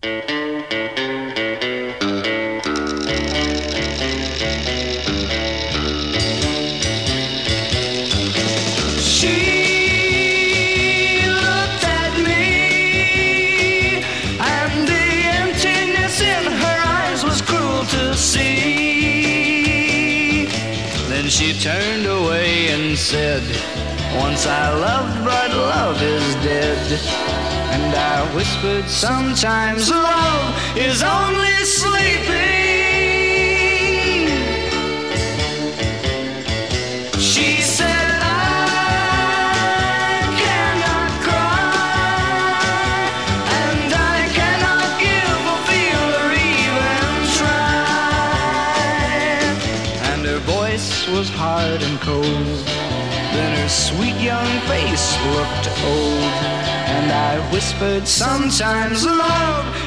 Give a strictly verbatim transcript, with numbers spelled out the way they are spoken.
She turned away and said, once I loved, but love is dead. And I whispered, sometimes love is only sleeping. She said, I cannot cry, and I cannot give a feel or even try. And her voice was hard and cold, then her sweet young face looked old. And I whispered, sometimes love